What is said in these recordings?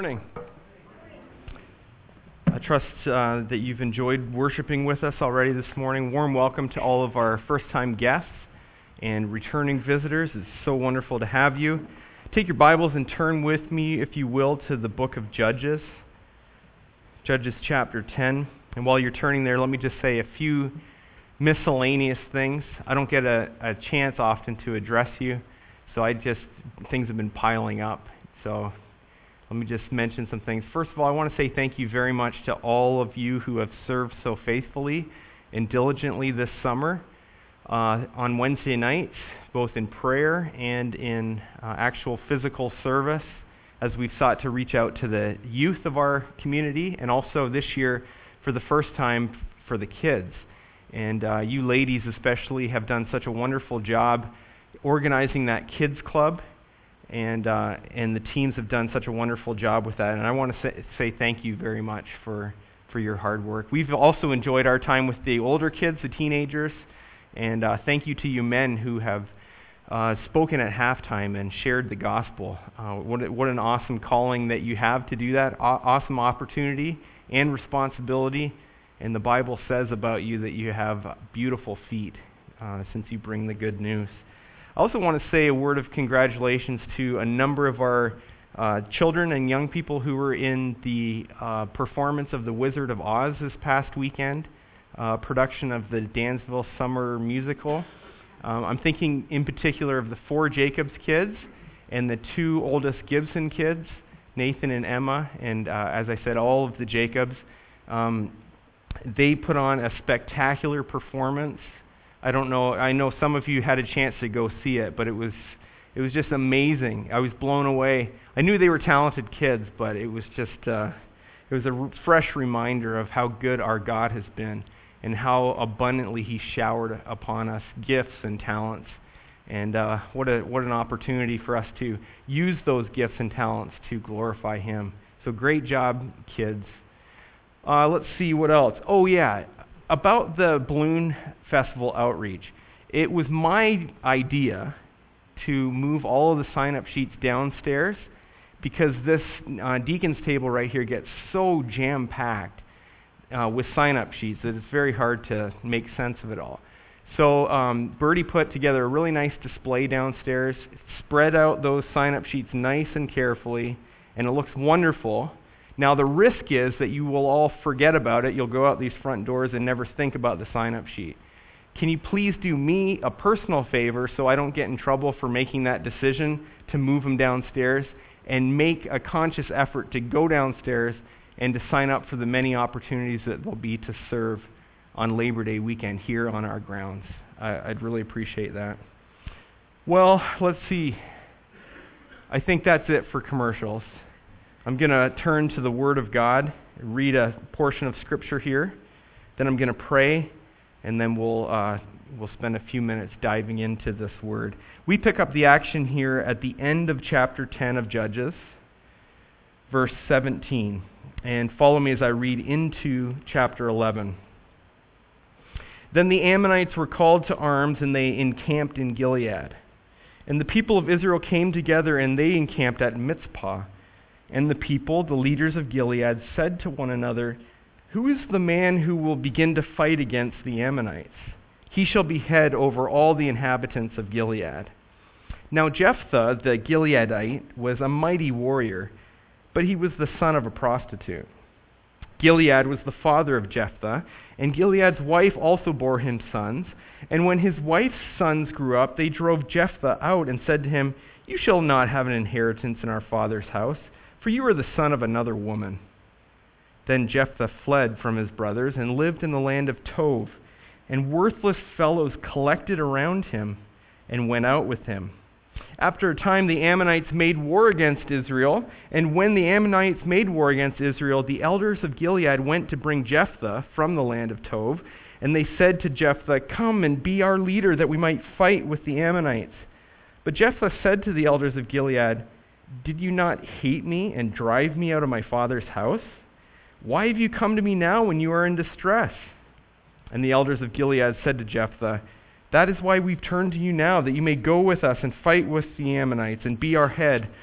Morning. I trust that you've enjoyed worshiping with us already this morning. Warm welcome to all of our first-time guests and returning visitors. It's so wonderful to have you. Take your Bibles and turn with me, if you will, to the book of Judges. Judges chapter 10. And while you're turning there, let me just say a few miscellaneous things. I don't get a chance often to address you, so things have been piling up. So let me just mention some things. First of all, I want to say thank you very much to all of you who have served so faithfully and diligently this summer on Wednesday nights, both in prayer and in actual physical service, as we've sought to reach out to the youth of our community, and also this year, for the first time, for the kids. And you ladies especially have done such a wonderful job organizing that kids club. And the teams have done such a wonderful job with that. And I want to say thank you very much for your hard work. We've also enjoyed our time with the older kids, the teenagers. And thank you to you men who have spoken at halftime and shared the gospel. What an awesome calling that you have to do that. Awesome opportunity and responsibility. And the Bible says about you that you have beautiful feet since you bring the good news. I also want to say a word of congratulations to a number of our children and young people who were in the performance of The Wizard of Oz this past weekend, production of the Dansville Summer Musical. I'm thinking in particular of the 4 Jacobs kids and the 2 oldest Gibson kids, Nathan and Emma, and as I said, all of the Jacobs. They put on a spectacular performance. I know some of you had a chance to go see it, but it was just amazing. I was blown away. I knew they were talented kids, but it was just it was a fresh reminder of how good our God has been and how abundantly He showered upon us gifts and talents. And what an opportunity for us to use those gifts and talents to glorify Him. So great job, kids. Let's see what else. Oh yeah. About the Balloon Festival outreach, it was my idea to move all of the sign-up sheets downstairs because this deacon's table right here gets so jam-packed with sign-up sheets that it's very hard to make sense of it all. So Bertie put together a really nice display downstairs, spread out those sign-up sheets nice and carefully, and it looks wonderful. Now, the risk is that you will all forget about it. You'll go out these front doors and never think about the sign-up sheet. Can you please do me a personal favor so I don't get in trouble for making that decision to move them downstairs, and make a conscious effort to go downstairs and to sign up for the many opportunities that there'll be to serve on Labor Day weekend here on our grounds? I'd really appreciate that. Well, let's see. I think that's it for commercials. I'm going to turn to the Word of God, read a portion of Scripture here. Then I'm going to pray, and then we'll spend a few minutes diving into this Word. We pick up the action here at the end of chapter 10 of Judges, verse 17. And follow me as I read into chapter 11. Then the Ammonites were called to arms, and they encamped in Gilead. And the people of Israel came together, and they encamped at Mizpah. And the people, the leaders of Gilead, said to one another, "Who is the man who will begin to fight against the Ammonites? He shall be head over all the inhabitants of Gilead." Now Jephthah the Gileadite was a mighty warrior, but he was the son of a prostitute. Gilead was the father of Jephthah, and Gilead's wife also bore him sons. And when his wife's sons grew up, they drove Jephthah out and said to him, "You shall not have an inheritance in our father's house, for you are the son of another woman." Then Jephthah fled from his brothers and lived in the land of Tov, and worthless fellows collected around him and went out with him. After a time the Ammonites made war against Israel, and when the Ammonites made war against Israel, the elders of Gilead went to bring Jephthah from the land of Tov, and they said to Jephthah, "Come and be our leader, that we might fight with the Ammonites." But Jephthah said to the elders of Gilead, "Did you not hate me and drive me out of my father's house? Why have you come to me now when you are in distress?" And the elders of Gilead said to Jephthah, "That is why we've turned to you now, that you may go with us and fight with the Ammonites and be our head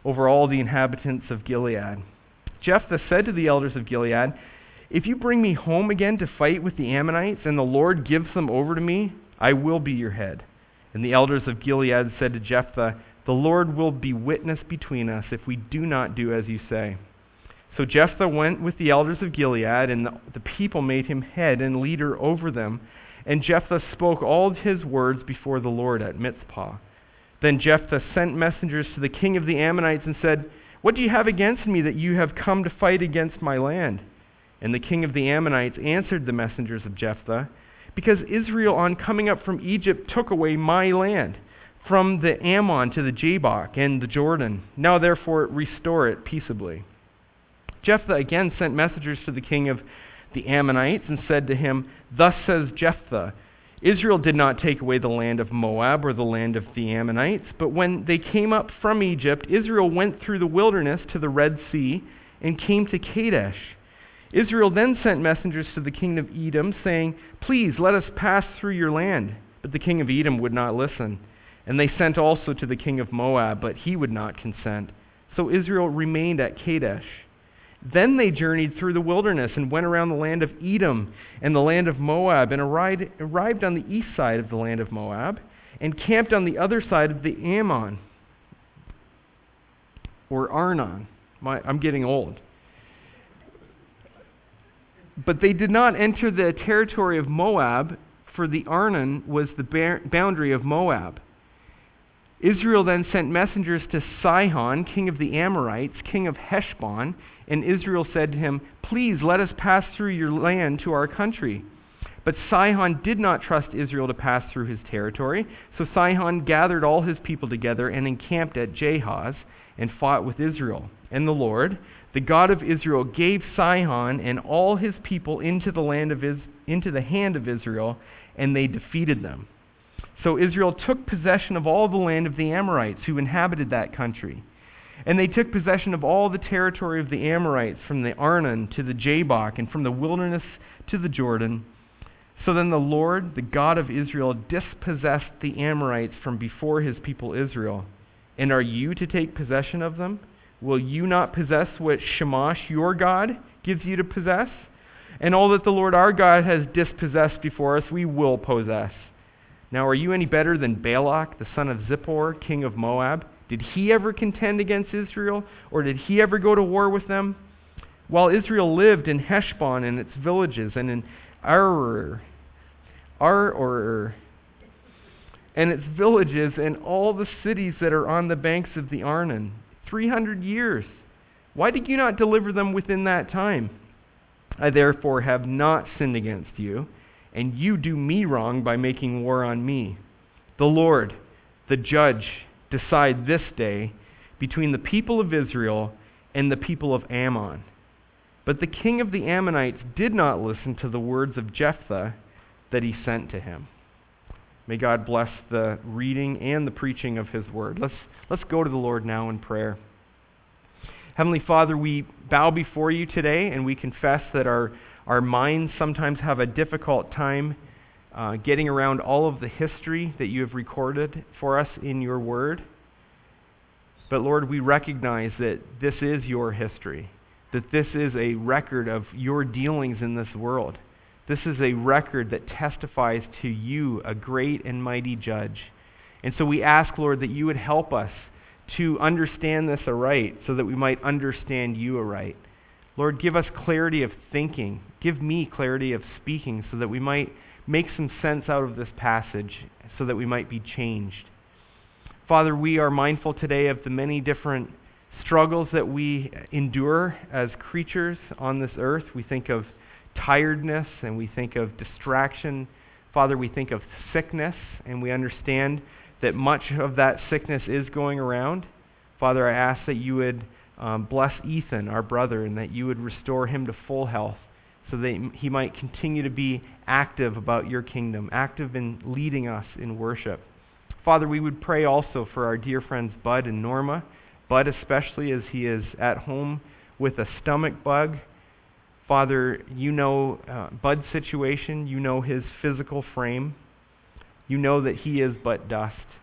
over all the inhabitants of Gilead. Jephthah said to the elders of Gilead, "If you bring me home again to fight with the Ammonites, and the Lord gives them over to me, I will be your head." And the elders of Gilead said to Jephthah, "The Lord will be witness between us if we do not do as you say." So Jephthah went with the elders of Gilead, and the people made him head and leader over them. And Jephthah spoke all his words before the Lord at Mizpah. Then Jephthah sent messengers to the king of the Ammonites and said, "What do you have against me that you have come to fight against my land?" And the king of the Ammonites answered the messengers of Jephthah, "Because Israel on coming up from Egypt took away my land, from the Ammon to the Jabbok and the Jordan. Now therefore restore it peaceably." Jephthah again sent messengers to the king of the Ammonites and said to him, "Thus says Jephthah, Israel did not take away the land of Moab or the land of the Ammonites, but when they came up from Egypt, Israel went through the wilderness to the Red Sea and came to Kadesh. Israel then sent messengers to the king of Edom, saying, 'Please let us pass through your land.' But the king of Edom would not listen. And they sent also to the king of Moab, but he would not consent. So Israel remained at Kadesh. Then they journeyed through the wilderness and went around the land of Edom and the land of Moab, and arrived on the east side of the land of Moab, and camped on the other side of the Ammon, or Arnon. I'm getting old. But they did not enter the territory of Moab, for the Arnon was the boundary of Moab. Israel then sent messengers to Sihon, king of the Amorites, king of Heshbon, and Israel said to him, "Please let us pass through your land to our country." But Sihon did not trust Israel to pass through his territory, so Sihon gathered all his people together and encamped at Jahaz and fought with Israel. And the Lord, the God of Israel, gave Sihon and all his people into the hand of Israel, and they defeated them. So Israel took possession of all the land of the Amorites who inhabited that country. And they took possession of all the territory of the Amorites, from the Arnon to the Jabbok, and from the wilderness to the Jordan. So then the Lord, the God of Israel, dispossessed the Amorites from before his people Israel. And are you to take possession of them? Will you not possess what Shamash, your God, gives you to possess? And all that the Lord our God has dispossessed before us, we will possess. Now are you any better than Balak, the son of Zippor, king of Moab? Did he ever contend against Israel, or did he ever go to war with them? While Israel lived in Heshbon and its villages, and in Aroer and its villages, and all the cities that are on the banks of the Arnon, 300 years. Why did you not deliver them within that time? I therefore have not sinned against you, and you do me wrong by making war on me. The Lord, the judge, decide this day between the people of Israel and the people of Ammon." But the king of the Ammonites did not listen to the words of Jephthah that he sent to him. May God bless the reading and the preaching of his word. Let's go to the Lord now in prayer. Heavenly Father, we bow before you today, and we confess that our minds sometimes have a difficult time getting around all of the history that you have recorded for us in your word. But Lord, we recognize that this is your history, that this is a record of your dealings in this world. This is a record that testifies to you, a great and mighty judge. And so we ask, Lord, that you would help us to understand this aright, so that we might understand you aright. Lord, give us clarity of thinking. Give me clarity of speaking, so that we might make some sense out of this passage, so that we might be changed. Father, we are mindful today of the many different struggles that we endure as creatures on this earth. We think of tiredness, and we think of distraction. Father, we think of sickness, and we understand that much of that sickness is going around. Father, I ask that you would bless Ethan, our brother, and that you would restore him to full health, so that he might continue to be active about your kingdom, active in leading us in worship. Father, we would pray also for our dear friends Bud and Norma. Bud especially, as he is at home with a stomach bug. Father, you know Bud's situation. You know his physical frame. You know that he is but dust.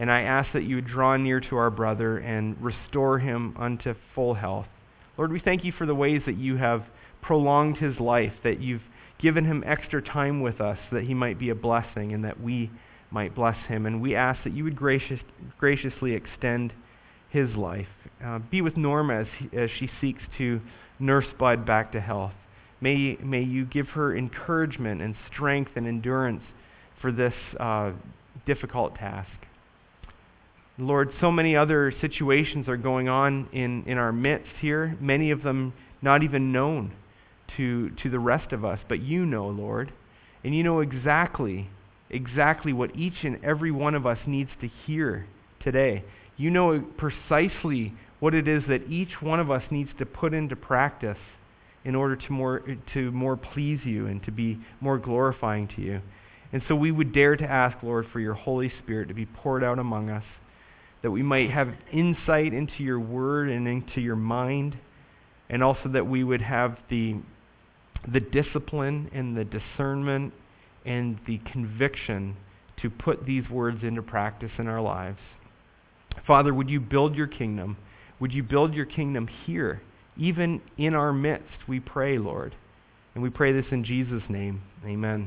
And I ask that you would draw near to our brother and restore him unto full health. Lord, we thank you for the ways that you have prolonged his life, that you've given him extra time with us, that he might be a blessing and that we might bless him. And we ask that you would graciously extend his life. Be with Norma as she seeks to nurse Bud back to health. May you give her encouragement and strength and endurance for this difficult task. Lord, so many other situations are going on in our midst here, many of them not even known to the rest of us, but you know, Lord, and you know exactly what each and every one of us needs to hear today. You know precisely what it is that each one of us needs to put into practice in order to more please you and to be more glorifying to you. And so we would dare to ask, Lord, for your Holy Spirit to be poured out among us, that we might have insight into your word and into your mind, and also that we would have the discipline and the discernment and the conviction to put these words into practice in our lives. Father, would you build your kingdom? Would you build your kingdom here, even in our midst, we pray, Lord. And we pray this in Jesus' name. Amen.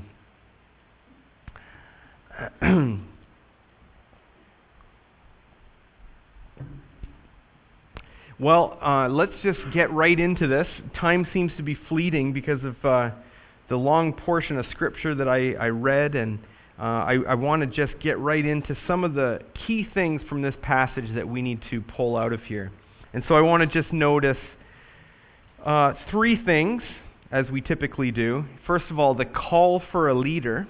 Well, let's just get right into this. Time seems to be fleeting because of the long portion of Scripture that I read, and I want to just get right into some of the key things from this passage that we need to pull out of here. And so I want to just notice three things, as we typically do. First of all, the call for a leader.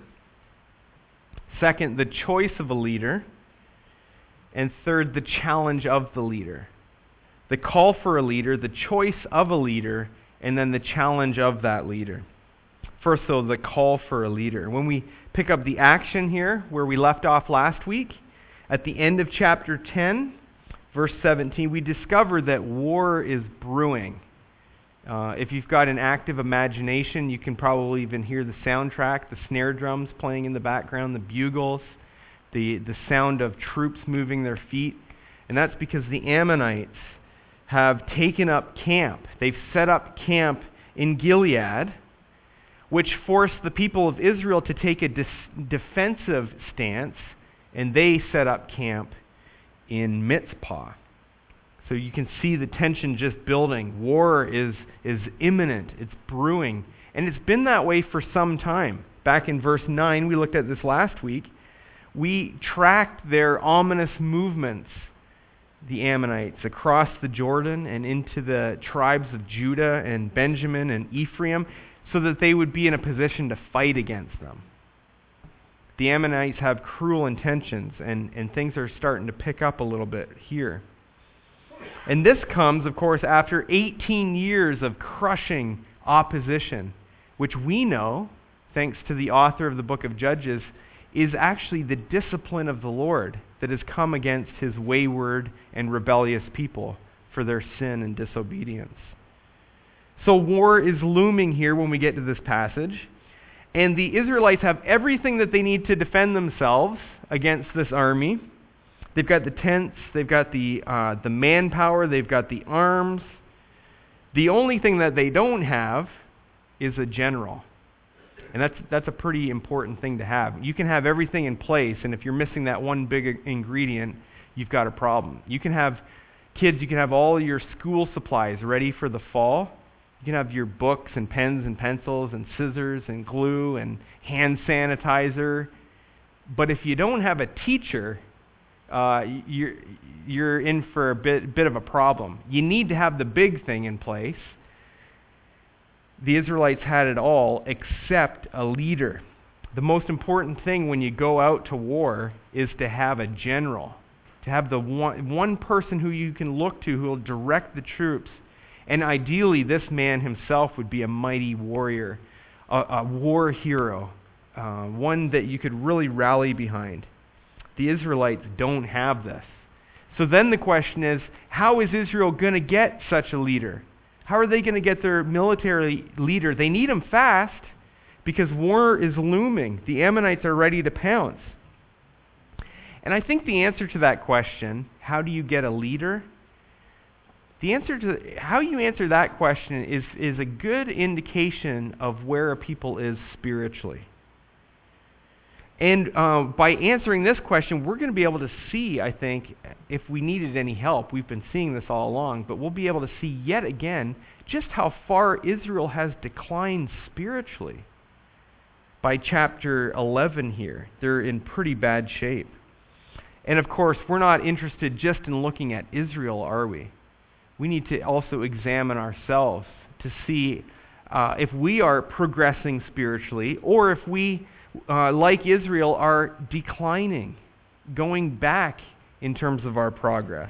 Second, the choice of a leader. And third, the challenge of the leader. The call for a leader, the choice of a leader, and then the challenge of that leader. First, though, the call for a leader. When we pick up the action here, where we left off last week, at the end of chapter 10, verse 17, we discover that war is brewing. If you've got an active imagination, you can probably even hear the soundtrack, the snare drums playing in the background, the bugles, the sound of troops moving their feet. And that's because the Ammonites have taken up camp. They've set up camp in Gilead, which forced the people of Israel to take a defensive stance, and they set up camp in Mizpah. So you can see the tension just building. War is imminent. It's brewing. And it's been that way for some time. Back in verse 9, we looked at this last week, we tracked their ominous movements, the Ammonites, across the Jordan and into the tribes of Judah and Benjamin and Ephraim, so that they would be in a position to fight against them. The Ammonites have cruel intentions, and things are starting to pick up a little bit here. And this comes, of course, after 18 years of crushing opposition, which we know, thanks to the author of the book of Judges, is actually the discipline of the Lord that has come against his wayward and rebellious people for their sin and disobedience. So war is looming here when we get to this passage, and the Israelites have everything that they need to defend themselves against this army. They've got the tents, they've got the manpower, they've got the arms. The only thing that they don't have is a general. And that's a pretty important thing to have. You can have everything in place, and if you're missing that one big ingredient, you've got a problem. You can have kids, you can have all your school supplies ready for the fall. You can have your books and pens and pencils and scissors and glue and hand sanitizer. But if you don't have a teacher, you're in for a bit of a problem. You need to have the big thing in place. The Israelites had it all except a leader. The most important thing when you go out to war is to have a general, to have the one person who you can look to who will direct the troops. And ideally, this man himself would be a mighty warrior, a war hero, one that you could really rally behind. The Israelites don't have this. So then the question is, how is Israel going to get such a leader? How are they going to get their military leader? They need him fast because war is looming. The Ammonites are ready to pounce. And I think the answer to that question, how do you get a leader? The answer to how you answer that question is a good indication of where a people is spiritually. And by answering this question, we're going to be able to see, I think, if we needed any help. We've been seeing this all along, but we'll be able to see yet again just how far Israel has declined spiritually. By chapter 11 here, they're in pretty bad shape. And of course, we're not interested just in looking at Israel, are we? We need to also examine ourselves to see if we are progressing spiritually, or if we, like Israel, are declining, going back in terms of our progress.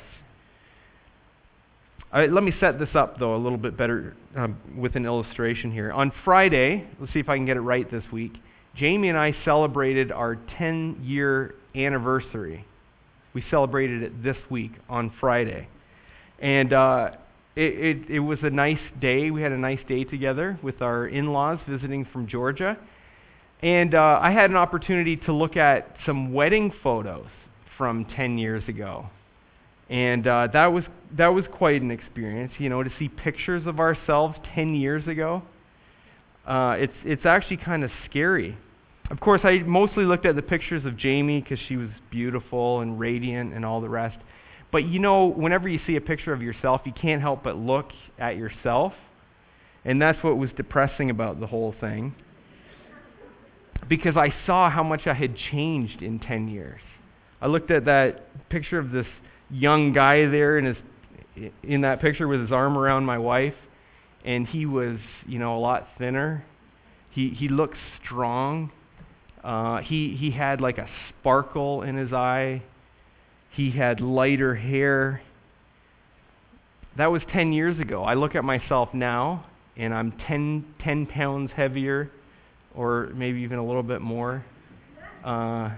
Let me set this up, though, a little bit better with an illustration here. On Friday, let's see if I can get it right this week, Jamie and I celebrated our 10-year anniversary. We celebrated it this week on Friday. And it was a nice day. We had a nice day together with our in-laws visiting from Georgia. And I had an opportunity to look at some wedding photos from 10 years ago. And that was quite an experience, to see pictures of ourselves 10 years ago. It's actually kind of scary. Of course, I mostly looked at the pictures of Jamie because she was beautiful and radiant and all the rest. But whenever you see a picture of yourself, you can't help but look at yourself. And that's what was depressing about the whole thing. Because I saw how much I had changed in 10 years. I looked at that picture of this young guy there in that picture with his arm around my wife. And he was, a lot thinner. He looked strong. He had like a sparkle in his eye. He had lighter hair. That was 10 years ago. I look at myself now, and I'm 10 pounds heavier, or maybe even a little bit more. I'm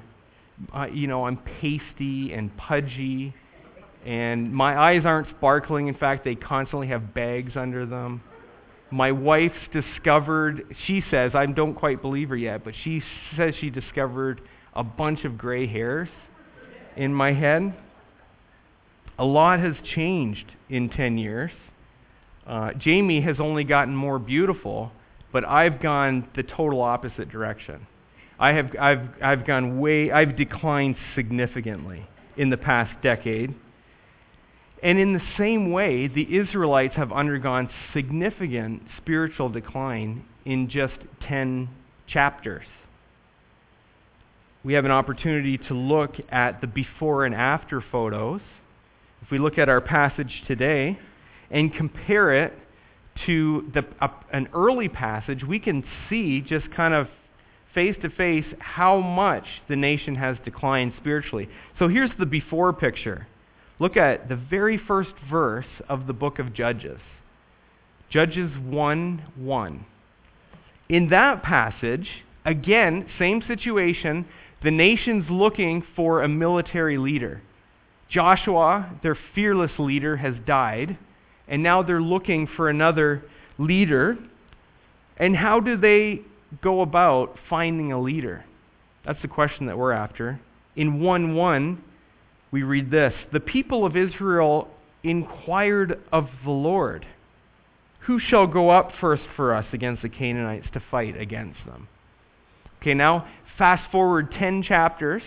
pasty and pudgy, and my eyes aren't sparkling. In fact, they constantly have bags under them. My wife's she says, I don't quite believe her yet, but she says she discovered a bunch of gray hairs in my head. A lot has changed in 10 years. Jamie has only gotten more beautiful, but I've gone the total opposite direction. I've declined significantly in the past decade. And in the same way, the Israelites have undergone significant spiritual decline in just 10 chapters. We have an opportunity to look at the before and after photos. If we look at our passage today and compare it to an early passage, we can see just kind of face to face how much the nation has declined spiritually. So here's the before picture. Look at the very first verse of the book of Judges. Judges 1:1. In that passage, again, same situation. The nation's looking for a military leader. Joshua, their fearless leader, has died, and now they're looking for another leader. And how do they go about finding a leader? That's the question that we're after. In 1:1, we read this: the people of Israel inquired of the Lord, who shall go up first for us against the Canaanites to fight against them? Okay, now fast forward 10 chapters,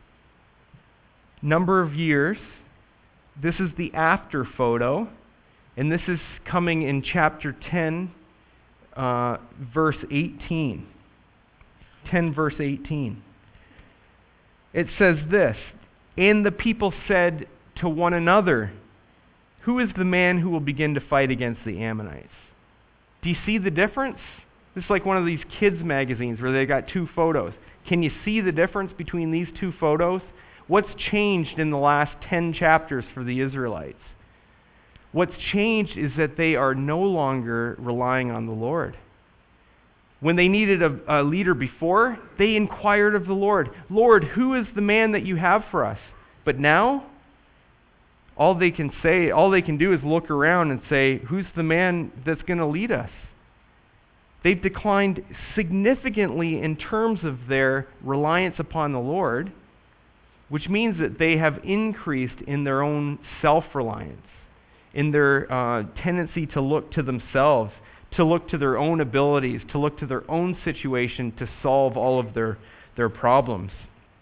number of years. This is the after photo, and this is coming in chapter 10, verse 18. 10 verse 18. It says this: and the people said to one another, who is the man who will begin to fight against the Ammonites? Do you see the difference? It's like one of these kids' magazines where they got two photos. Can you see the difference between these two photos? What's changed in the last 10 chapters for the Israelites? What's changed is that they are no longer relying on the Lord. When they needed a leader before, they inquired of the Lord, Lord, who is the man that you have for us? But now, all they can do is look around and say, who's the man that's going to lead us? They've declined significantly in terms of their reliance upon the Lord. which means that they have increased in their own self-reliance, in their tendency to look to themselves, to look to their own abilities, to look to their own situation to solve all of their problems.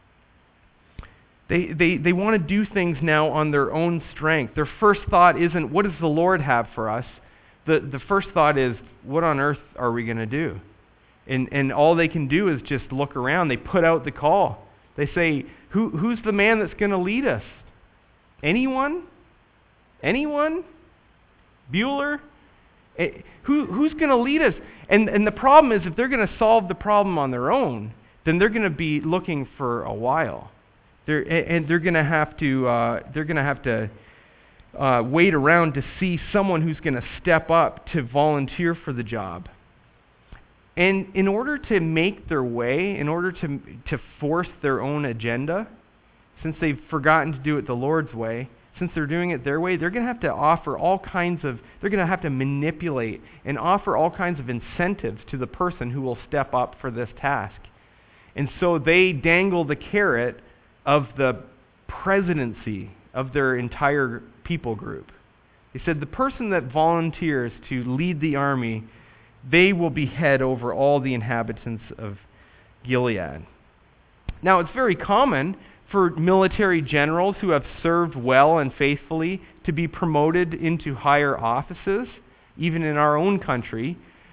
They want to do things now on their own strength. Their first thought isn't, what does the Lord have for us? The first thought is, what on earth are we going to do? And all they can do is just look around. They put out the call. They say, who's the man that's going to lead us? Anyone? Anyone? Bueller? Who's going to lead us? And the problem is, if they're going to solve the problem on their own, then they're going to be looking for a while. They're going to have to wait around to see someone who's going to step up to volunteer for the job. And in order to make their way, in order to force their own agenda, since they've forgotten to do it the Lord's way, since they're doing it their way, they're going to have to offer they're going to have to manipulate and offer all kinds of incentives to the person who will step up for this task. And so they dangle the carrot of the presidency of their entire people group. They said the person that volunteers to lead the army, they will be head over all the inhabitants of Gilead. Now, it's very common for military generals who have served well and faithfully to be promoted into higher offices, even in our own country.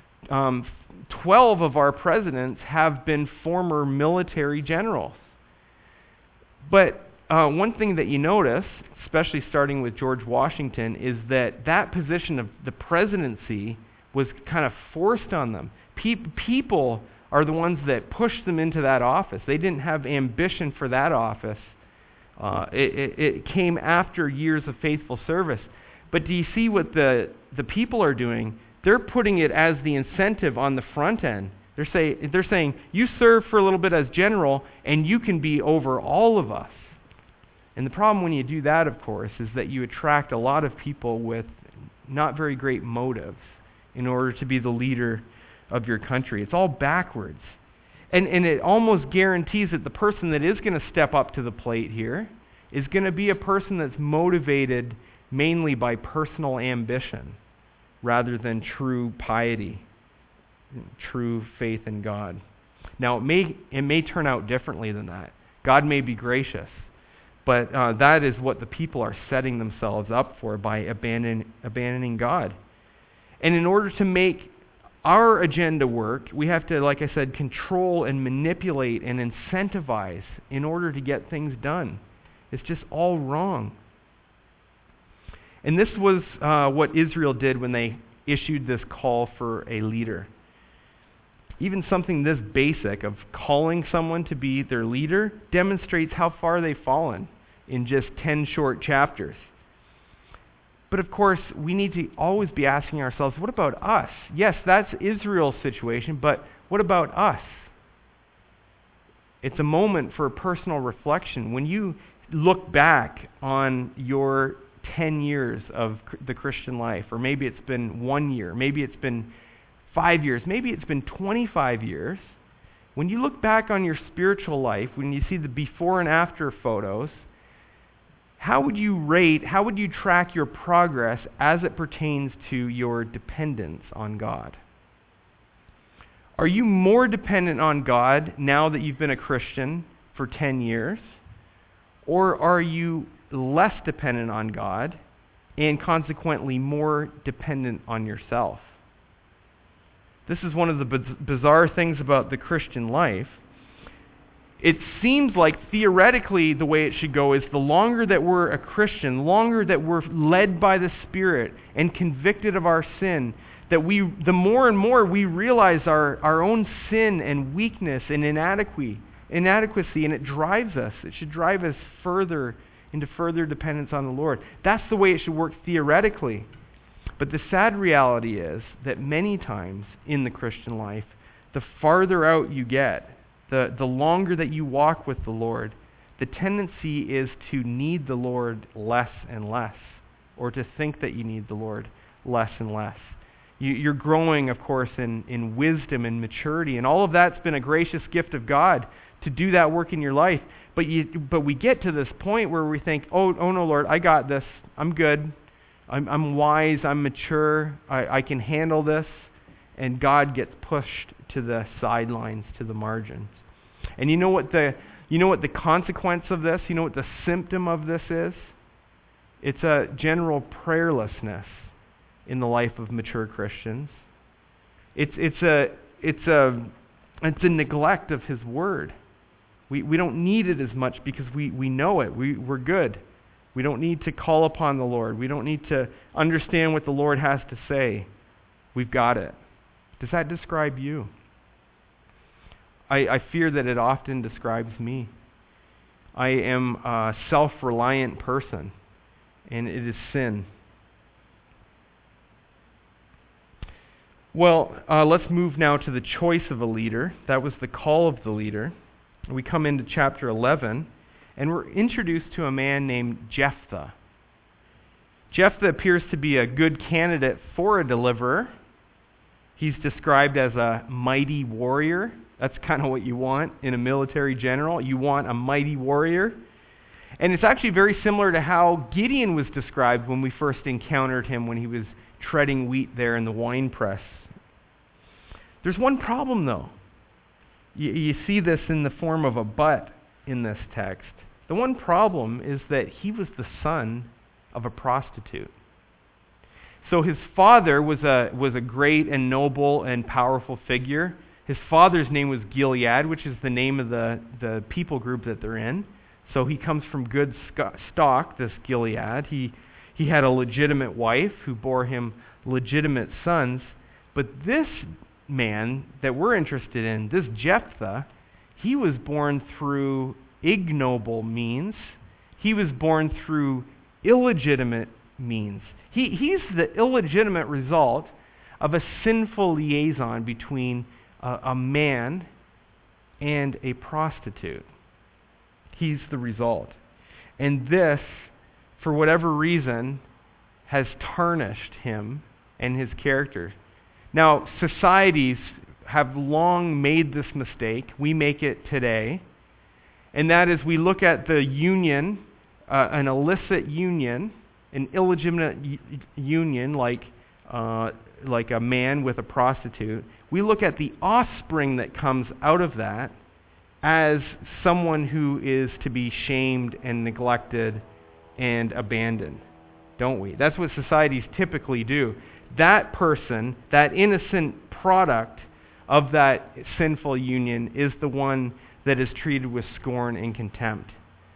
12 of our presidents have been former military generals. But one thing that you notice, especially starting with George Washington, is that position of the presidency was kind of forced on them. People are the ones that pushed them into that office. They didn't have ambition for that office. It came after years of faithful service. But do you see what the people are doing? They're putting it as the incentive on the front end. They're saying, you serve for a little bit as general, and you can be over all of us. And the problem when you do that, of course, is that you attract a lot of people with not very great motives in order to be the leader of your country. It's all backwards. And it almost guarantees that the person that is going to step up to the plate here is going to be a person that's motivated mainly by personal ambition rather than true piety, true faith in God. Now, it may turn out differently than that. God may be gracious, but that is what the people are setting themselves up for by abandoning God. And in order to make our agenda work, we have to, like I said, control and manipulate and incentivize in order to get things done. It's just all wrong. And this was what Israel did when they issued this call for a leader. Even something this basic of calling someone to be their leader demonstrates how far they've fallen in just 10 short chapters. But of course, we need to always be asking ourselves, what about us? Yes, that's Israel's situation, but what about us? It's a moment for personal reflection. When you look back on your 10 years of the Christian life, or maybe it's been 1 year, maybe it's been 5 years, maybe it's been 25 years, when you look back on your spiritual life, when you see the before and after photos, how would you track your progress as it pertains to your dependence on God? Are you more dependent on God now that you've been a Christian for 10 years? Or are you less dependent on God and consequently more dependent on yourself? This is one of the bizarre things about the Christian life. It seems like theoretically the way it should go is the longer that we're a Christian, the longer that we're led by the Spirit and convicted of our sin, that the more and more we realize our own sin and weakness and inadequacy, and it drives us. It should drive us further into further dependence on the Lord. That's the way it should work theoretically. But the sad reality is that many times in the Christian life, the farther out you get, the longer that you walk with the Lord, the tendency is to need the Lord less and less, or to think that you need the Lord less and less. You're growing, of course, in wisdom and maturity, and all of that's been a gracious gift of God to do that work in your life. But we get to this point where we think, oh no, Lord, I got this. I'm good. I'm wise. I'm mature. I can handle this. And God gets pushed to the sidelines, to the margins. And you know what the consequence of this? You know what the symptom of this is? It's a general prayerlessness in the life of mature Christians. It's a neglect of His Word. We don't need it as much because we know it. We're good. We don't need to call upon the Lord. We don't need to understand what the Lord has to say. We've got it. Does that describe you? I fear that it often describes me. I am a self-reliant person, and it is sin. Well, let's move now to the choice of a leader. That was the call of the leader. We come into chapter 11, and we're introduced to a man named Jephthah. Jephthah appears to be a good candidate for a deliverer. He's described as a mighty warrior. That's kind of what you want in a military general. You want a mighty warrior. And it's actually very similar to how Gideon was described when we first encountered him when he was treading wheat there in the winepress. There's one problem, though. You see this in the form of a but in this text. The one problem is that he was the son of a prostitute. So his father was a great and noble and powerful figure. His father's name was Gilead, which is the name of the people group that they're in. So he comes from good stock, this Gilead. He had a legitimate wife who bore him legitimate sons. But this man that we're interested in, this Jephthah, he was born through ignoble means. He was born through illegitimate means. He's the illegitimate result of a sinful liaison between a man and a prostitute. He's the result. And this, for whatever reason, has tarnished him and his character. Now, societies have long made this mistake. We make it today. And that is, we look at the union, an illicit union, an illegitimate union like a man with a prostitute. We look at the offspring that comes out of that as someone who is to be shamed and neglected and abandoned, don't we? That's what societies typically do. That person, that innocent product of that sinful union, is the one that is treated with scorn and contempt.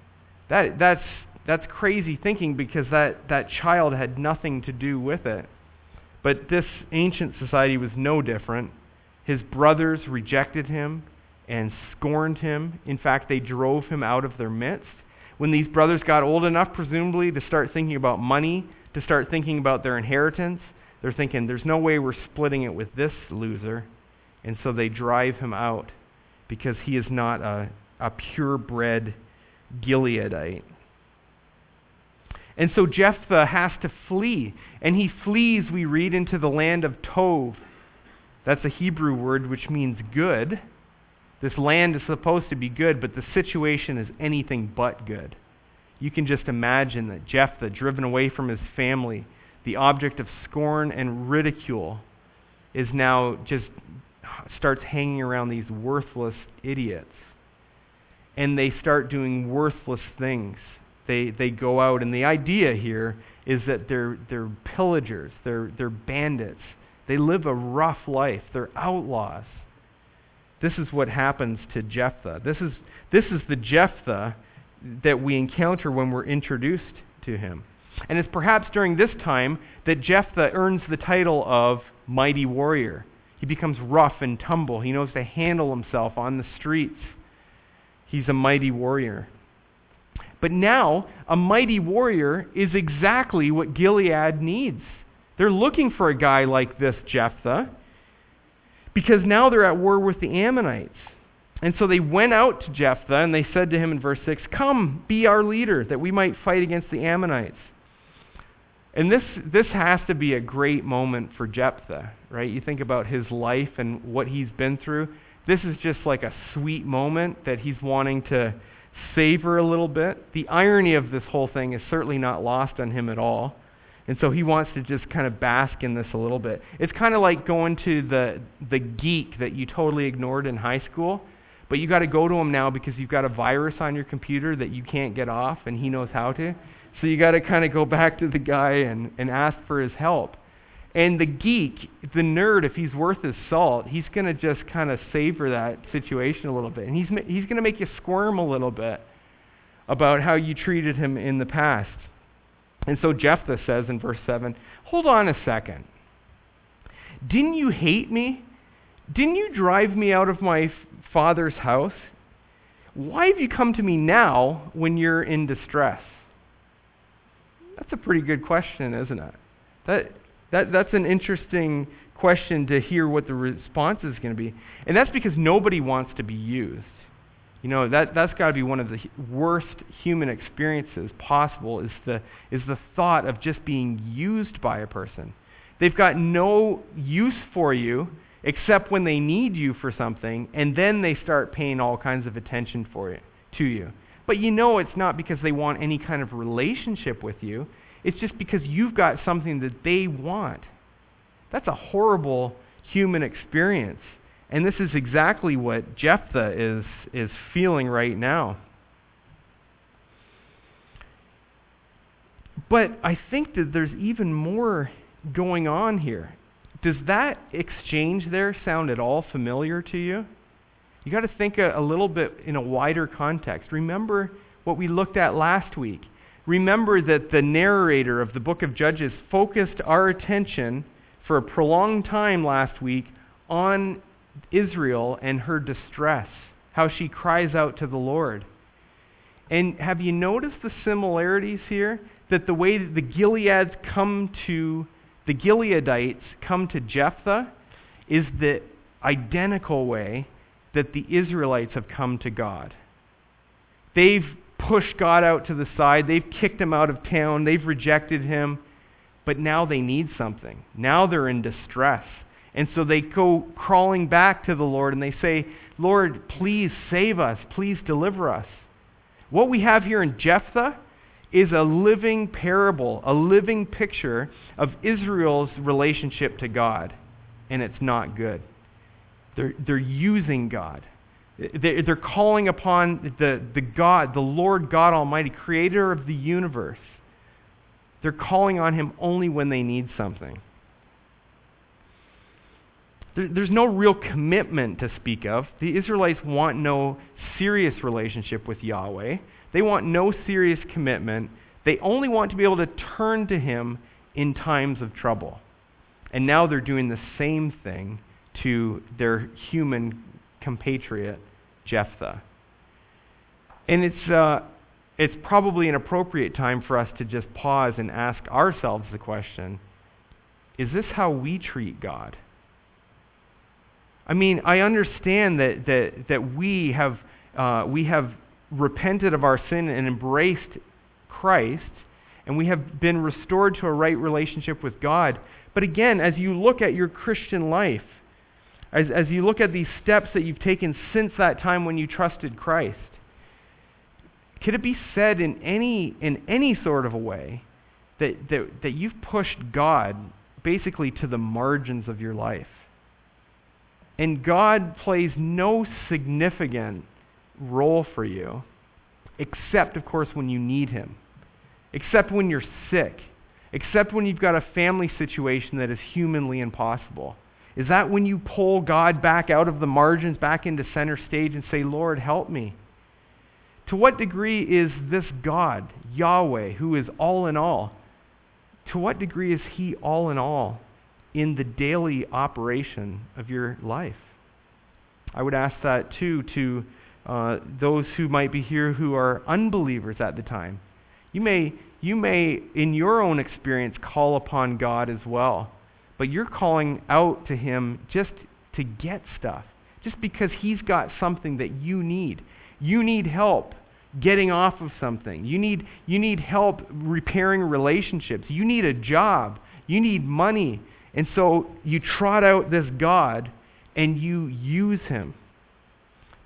That's crazy thinking, because that child had nothing to do with it. But this ancient society was no different. His brothers rejected him and scorned him. In fact, they drove him out of their midst. When these brothers got old enough, presumably, to start thinking about money, to start thinking about their inheritance, they're thinking, there's no way we're splitting it with this loser. And so they drive him out because he is not a purebred Gileadite. And so Jephthah has to flee. And he flees, we read, into the land of Tov. That's a Hebrew word which means good. This land is supposed to be good, but the situation is anything but good. You can just imagine that Jephthah, driven away from his family, the object of scorn and ridicule, is now just starts hanging around these worthless idiots. And they start doing worthless things. They go out, and the idea here is that they're pillagers, they're bandits. They live a rough life. They're outlaws. This is what happens to Jephthah. This is the Jephthah that we encounter when we're introduced to him. And it's perhaps during this time that Jephthah earns the title of mighty warrior. He becomes rough and tumble. He knows to handle himself on the streets. He's a mighty warrior. But now, a mighty warrior is exactly what Gilead needs. They're looking for a guy like this Jephthah, because now they're at war with the Ammonites. And so they went out to Jephthah, and they said to him in verse 6, "Come, be our leader, that we might fight against the Ammonites." And this has to be a great moment for Jephthah, right? You think about his life and what he's been through. This is just like a sweet moment that he's wanting to savor a little bit. The irony of this whole thing is certainly not lost on him at all. And so he wants to just kind of bask in this a little bit. It's kind of like going to the geek that you totally ignored in high school, but you got to go to him now because you've got a virus on your computer that you can't get off, and he knows how to. So you got to kind of go back to the guy and ask for his help. And the geek, the nerd, if he's worth his salt, he's going to just kind of savor that situation a little bit. And he's going to make you squirm a little bit about how you treated him in the past. And so Jephthah says in verse 7, hold on a second. Didn't you hate me? Didn't you drive me out of my father's house? Why have you come to me now when you're in distress? That's a pretty good question, isn't it? That's an interesting question to hear what the response is going to be. And that's because nobody wants to be used. You know, that's got to be one of the worst human experiences possible is the thought of just being used by a person. They've got no use for you except when they need you for something, and then they start paying all kinds of attention to you. But you know it's not because they want any kind of relationship with you. It's just because you've got something that they want. That's a horrible human experience. And this is exactly what Jephthah is feeling right now. But I think that there's even more going on here. Does that exchange there sound at all familiar to you? You got to think a little bit in a wider context. Remember what we looked at last week. Remember that the narrator of the book of Judges focused our attention for a prolonged time last week on Israel and her distress, how she cries out to the Lord. And have you noticed the similarities here? That the way that the Gileadites come to Jephthah is the identical way that the Israelites have come to God. They've pushed God out to the side. They've kicked him out of town. They've rejected him. But now they need something. Now they're in distress. And so they go crawling back to the Lord and they say, Lord, please save us. Please deliver us. What we have here in Jephthah is a living parable, a living picture of Israel's relationship to God. And it's not good. They're using God. They're calling upon the God, the Lord God Almighty, creator of the universe. They're calling on him only when they need something. There's no real commitment to speak of. The Israelites want no serious relationship with Yahweh. They want no serious commitment. They only want to be able to turn to him in times of trouble. And now they're doing the same thing to their human compatriot, Jephthah. And it's probably an appropriate time for us to just pause and ask ourselves the question, is this how we treat God? I mean, I understand that we have repented of our sin and embraced Christ, and we have been restored to a right relationship with God. But again, as you look at your Christian life, as you look at these steps that you've taken since that time when you trusted Christ, could it be said in any sort of a way that you've pushed God basically to the margins of your life? And God plays no significant role for you, except, of course, when you need him, except when you're sick, except when you've got a family situation that is humanly impossible. Is that when you pull God back out of the margins, back into center stage and say, Lord, help me? To what degree is this God, Yahweh, who is all in all, to what degree is he all in all in the daily operation of your life? I would ask that too to those who might be here who are unbelievers at the time. You may, in your own experience, call upon God as well, but you're calling out to him just to get stuff, just because he's got something that you need. You need help getting off of something. You need help repairing relationships. You need a job. You need money. And so you trot out this God and you use him.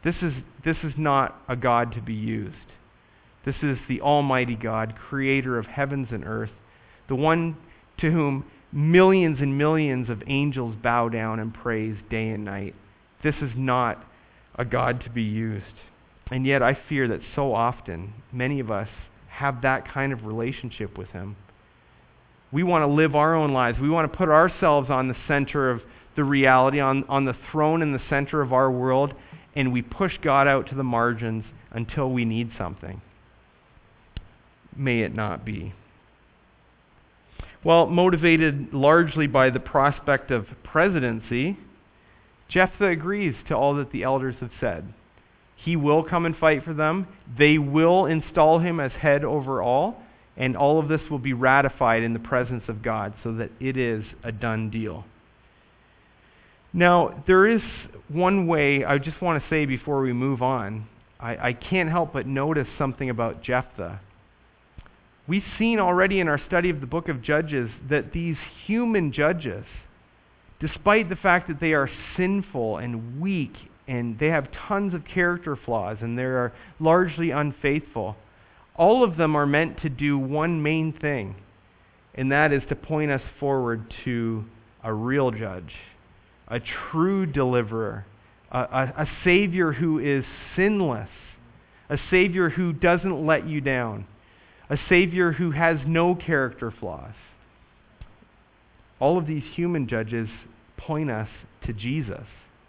This is not a God to be used. This is the Almighty God, creator of heavens and earth, the one to whom millions and millions of angels bow down and praise day and night. This is not a God to be used. And yet I fear that so often many of us have that kind of relationship with him. We want to live our own lives. We want to put ourselves on the center of the reality, on the throne in the center of our world, and we push God out to the margins until we need something. May it not be. Well, motivated largely by the prospect of presidency, Jephthah agrees to all that the elders have said. He will come and fight for them. They will install him as head over all, and all of this will be ratified in the presence of God so that it is a done deal. Now, there is one way I just want to say before we move on. I can't help but notice something about Jephthah. We've seen already in our study of the book of Judges that these human judges, despite the fact that they are sinful and weak and they have tons of character flaws and they are largely unfaithful, all of them are meant to do one main thing, and that is to point us forward to a real judge, a true deliverer, a Savior who is sinless, a Savior who doesn't let you down, a Savior who has no character flaws. All of these human judges point us to Jesus.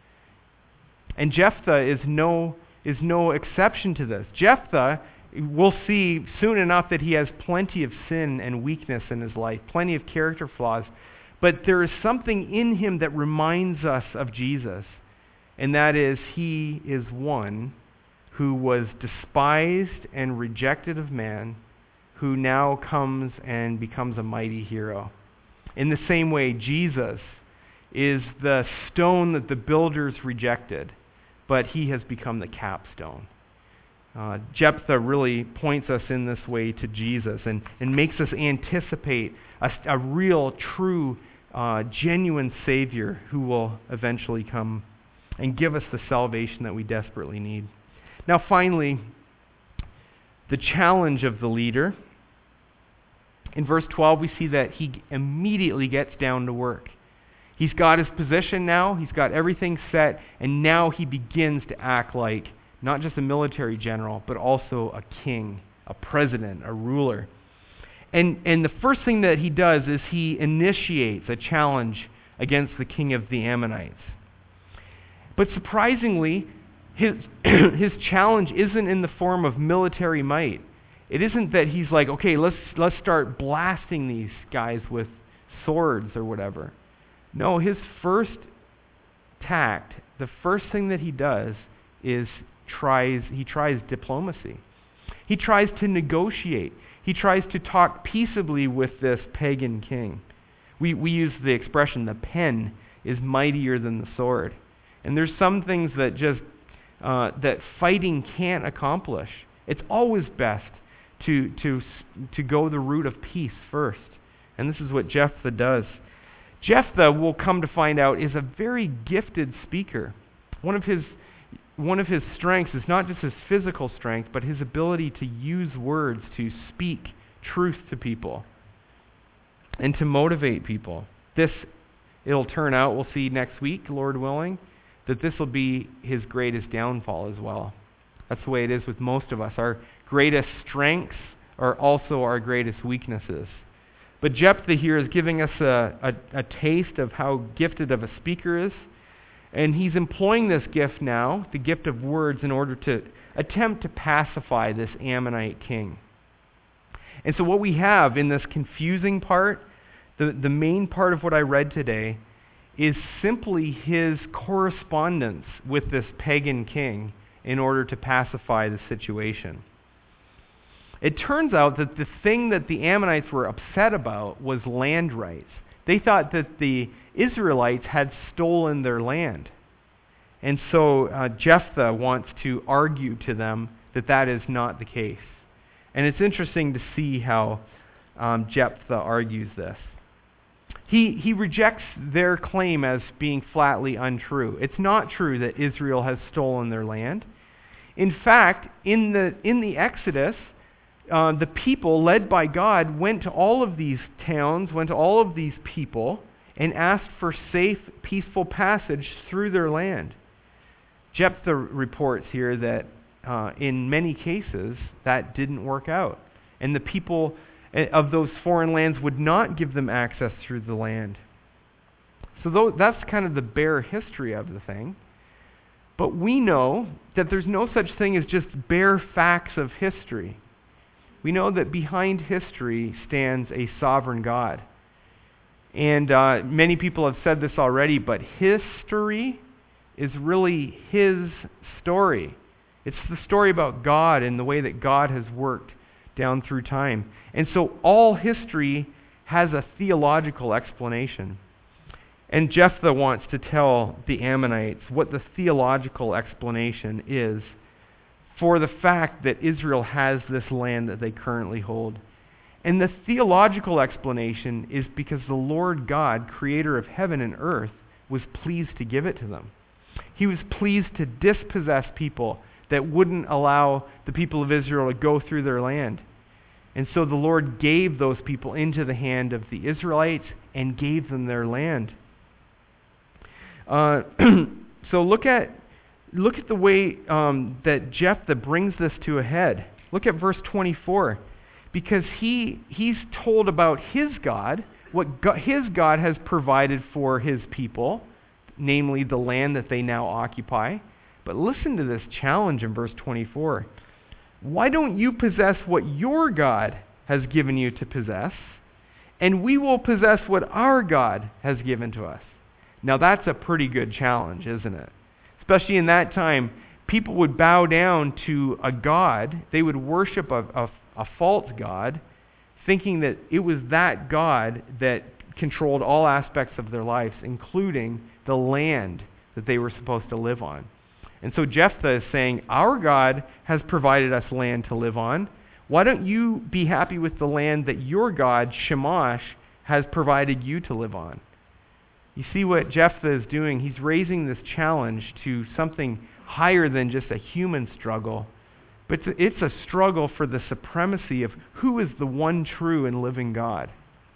And Jephthah is no exception to this. Jephthah, we'll see soon enough that he has plenty of sin and weakness in his life, plenty of character flaws. But there is something in him that reminds us of Jesus, and that is he is one who was despised and rejected of man, who now comes and becomes a mighty hero. In the same way, Jesus is the stone that the builders rejected, but he has become the capstone. Jephthah really points us in this way to Jesus and makes us anticipate a real, true, genuine Savior who will eventually come and give us the salvation that we desperately need. Now finally, the challenge of the leader. In verse 12, we see that he immediately gets down to work. He's got his position now, he's got everything set, and now he begins to act like not just a military general, but also a king, a president, a ruler. And the first thing that he does is he initiates a challenge against the king of the Ammonites. But surprisingly, his challenge isn't in the form of military might. It isn't that he's like, okay, let's start blasting these guys with swords or whatever. No, his first tact, the first thing that he does is he tries diplomacy. He tries to negotiate. He tries to talk peaceably with this pagan king. We use the expression, the pen is mightier than the sword. And there's some things that just that fighting can't accomplish. It's always best to go the route of peace first. And this is what Jephthah does. Jephthah, we'll come to find out, is a very gifted speaker. One of his strengths is not just his physical strength, but his ability to use words to speak truth to people and to motivate people. It'll turn out, we'll see next week, Lord willing, that this will be his greatest downfall as well. That's the way it is with most of us. Our greatest strengths are also our greatest weaknesses. But Jephthah here is giving us a taste of how gifted of a speaker is. And he's employing this gift now, the gift of words, in order to attempt to pacify this Ammonite king. And so what we have in this confusing part, the main part of what I read today, is simply his correspondence with this pagan king in order to pacify the situation. It turns out that the thing that the Ammonites were upset about was land rights. They thought that the Israelites had stolen their land. And so Jephthah wants to argue to them that that is not the case. And it's interesting to see how Jephthah argues this. He rejects their claim as being flatly untrue. It's not true that Israel has stolen their land. In fact, in the Exodus, the people led by God went to all of these towns, went to all of these people, and asked for safe, peaceful passage through their land. Jephthah reports here that in many cases that didn't work out, and the people of those foreign lands would not give them access through the land. So that's kind of the bare history of the thing. But we know that there's no such thing as just bare facts of history. We know that behind history stands a sovereign God. And many people have said this already, but history is really His story. It's the story about God and the way that God has worked down through time. And so all history has a theological explanation. And Jephthah wants to tell the Ammonites what the theological explanation is for the fact that Israel has this land that they currently hold. And the theological explanation is because the Lord God, creator of heaven and earth, was pleased to give it to them. He was pleased to dispossess people that wouldn't allow the people of Israel to go through their land. And so the Lord gave those people into the hand of the Israelites and gave them their land. So look at the way that Jephthah brings this to a head. Look at verse 24. Because he's told about his God, his God has provided for his people, namely the land that they now occupy. But listen to this challenge in verse 24. Why don't you possess what your God has given you to possess, and we will possess what our God has given to us? Now that's a pretty good challenge, isn't it? Especially in that time, people would bow down to a god. They would worship a false god, thinking that it was that God that controlled all aspects of their lives, including the land that they were supposed to live on. And so Jephthah is saying, our God has provided us land to live on. Why don't you be happy with the land that your God, Shamash, has provided you to live on? You see what Jephthah is doing? He's raising this challenge to something higher than just a human struggle. But it's a struggle for the supremacy of who is the one true and living God.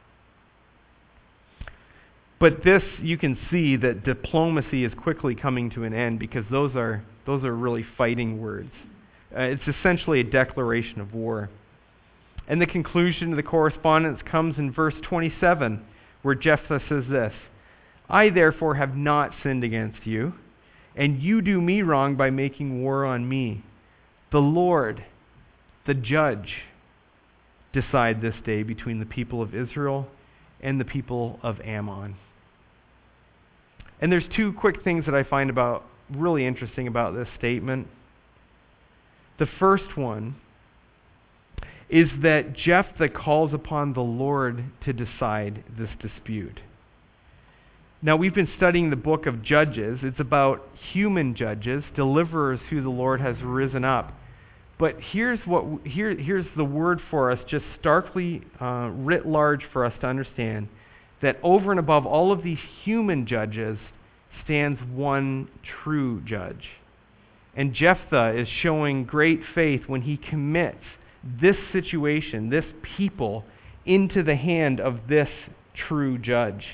But this, you can see that diplomacy is quickly coming to an end, because those are really fighting words. It's essentially a declaration of war. And the conclusion of the correspondence comes in verse 27, where Jephthah says this: I therefore have not sinned against you, and you do me wrong by making war on me. The Lord, the judge, decide this day between the people of Israel and the people of Ammon. And there's two quick things that I find really interesting about this statement. The first one is that Jephthah calls upon the Lord to decide this dispute. Now, we've been studying the book of Judges. It's about human judges, deliverers who the Lord has risen up. But here's the word for us, just starkly writ large for us to understand, that over and above all of these human judges stands one true judge. And Jephthah is showing great faith when he commits this situation, this people, into the hand of this true judge.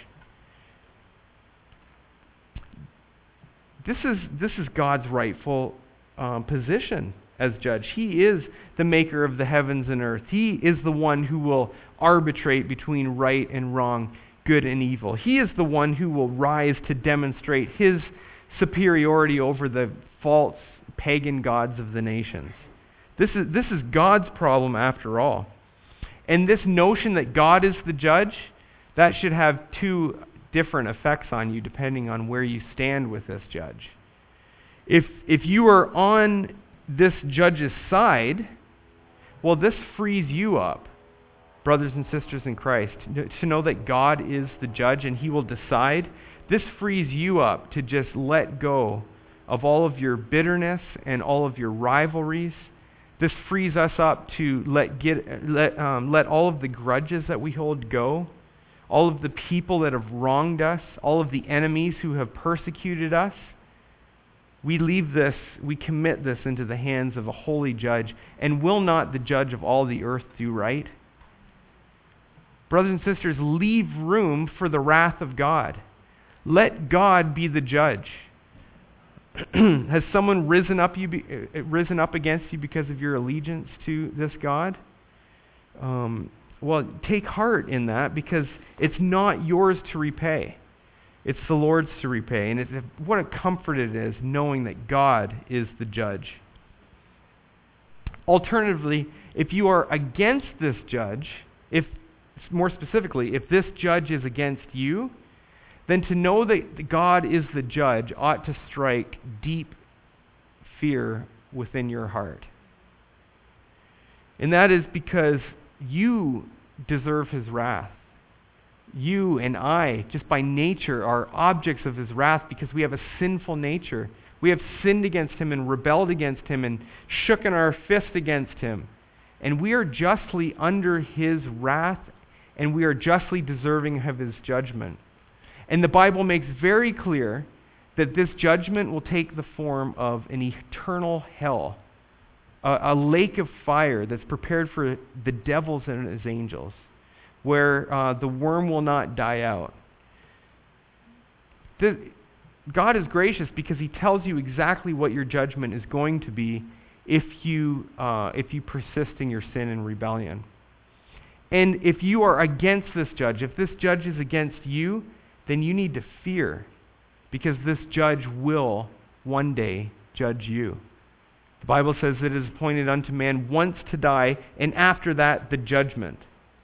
This is God's rightful position as judge. He is the maker of the heavens and earth. He is the one who will arbitrate between right and wrong, good and evil. He is the one who will rise to demonstrate his superiority over the false pagan gods of the nations. This is God's problem after all. And this notion that God is the judge, that should have two different effects on you depending on where you stand with this judge. If you are on this judge's side, well, this frees you up, brothers and sisters in Christ, to know that God is the judge and he will decide. This frees you up to just let go of all of your bitterness and all of your rivalries. This frees us up to let all of the grudges that we hold go. all of the people that have wronged us, all of the enemies who have persecuted us. We commit this into the hands of a holy judge. And will not the judge of all the earth do right? Brothers and sisters, leave room for the wrath of God. Let God be the judge. Has someone risen up against you because of your allegiance to this God? Well, take heart in that, because it's not yours to repay. It's the Lord's to repay. And what a comfort it is knowing that God is the judge. Alternatively, if you are against this judge, more specifically, if this judge is against you, then to know that God is the judge ought to strike deep fear within your heart. And that is because you deserve his wrath. You and I, just by nature, are objects of his wrath because we have a sinful nature. We have sinned against him and rebelled against him and shooken our fist against him. And we are justly under his wrath, and we are justly deserving of his judgment. And the Bible makes very clear that this judgment will take the form of an eternal hell, a lake of fire that's prepared for the devils and his angels, where the worm will not die out. God is gracious because he tells you exactly what your judgment is going to be if you persist in your sin and rebellion. And if you are against this judge, if this judge is against you, then you need to fear, because this judge will one day judge you. The Bible says it is appointed unto man once to die, and after that the judgment.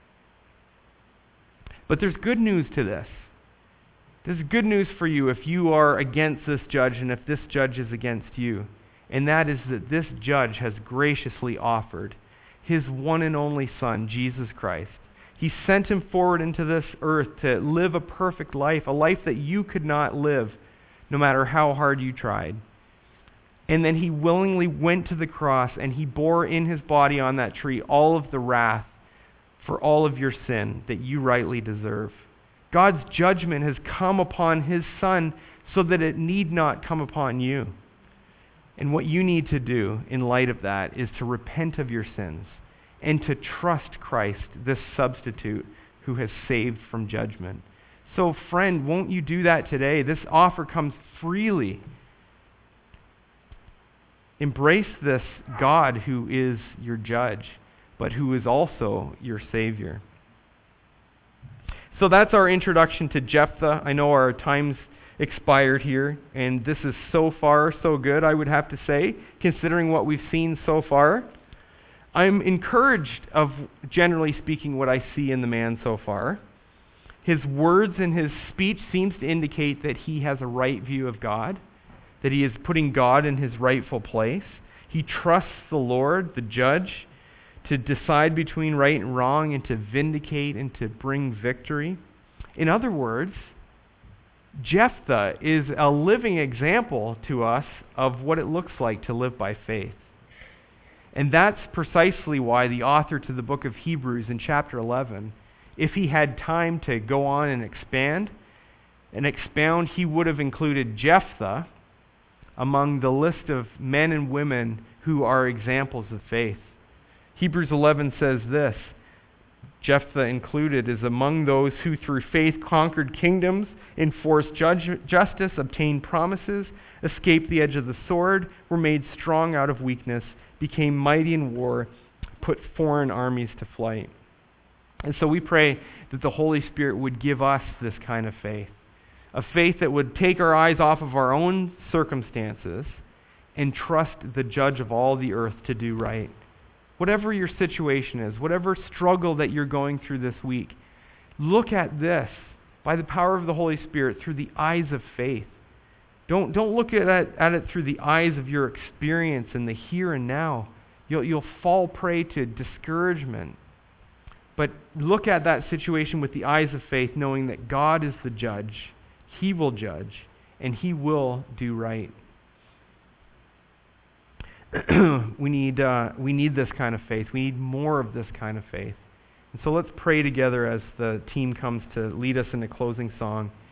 But there's good news to this. There's good news for you if you are against this judge and if this judge is against you. And that is that this judge has graciously offered his one and only Son, Jesus Christ. He sent him forward into this earth to live a perfect life, a life that you could not live no matter how hard you tried. And then he willingly went to the cross and he bore in his body on that tree all of the wrath for all of your sin that you rightly deserve. God's judgment has come upon his Son so that it need not come upon you. And what you need to do in light of that is to repent of your sins and to trust Christ, this substitute who has saved from judgment. So, friend, won't you do that today? This offer comes freely. Embrace this God who is your judge, but who is also your Savior. So that's our introduction to Jephthah. I know our time's expired here, and this is so far so good, I would have to say, considering what we've seen so far. I'm encouraged of, generally speaking, what I see in the man so far. His words and his speech seems to indicate that he has a right view of God, that he is putting God in his rightful place. He trusts the Lord, the judge, to decide between right and wrong and to vindicate and to bring victory. In other words, Jephthah is a living example to us of what it looks like to live by faith. And that's precisely why the author to the book of Hebrews in chapter 11, if he had time to go on and expound, he would have included Jephthah among the list of men and women who are examples of faith. Hebrews 11 says this: Jephthah included is among those who through faith conquered kingdoms, enforced justice, obtained promises, escaped the edge of the sword, were made strong out of weakness, became mighty in war, put foreign armies to flight. And so we pray that the Holy Spirit would give us this kind of faith, a faith that would take our eyes off of our own circumstances and trust the judge of all the earth to do right. Whatever your situation is, whatever struggle that you're going through this week, look at this by the power of the Holy Spirit through the eyes of faith. Don't look at it through the eyes of your experience in the here and now. You'll fall prey to discouragement. But look at that situation with the eyes of faith, knowing that God is the judge. He will judge, and He will do right. We need this kind of faith. We need more of this kind of faith. And so let's pray together as the team comes to lead us in a closing song.